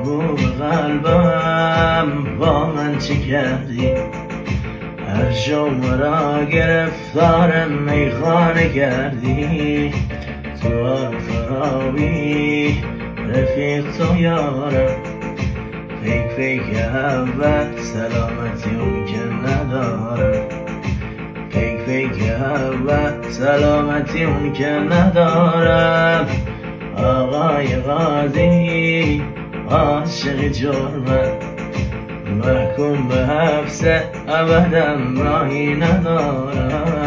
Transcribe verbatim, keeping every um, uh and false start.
محبوب قلبم با من چه کردی؟ هر شب مرا گرفتار میخانه کردی. تو خرابی رفیق تو یارم، فیک فیک اول سلامتی اون که ندارم. فیک فیک اول سلامتی اون که ندارم. آقای قاضی عاشق جرمم، محکوم به حبس ابدم راهی ندارم.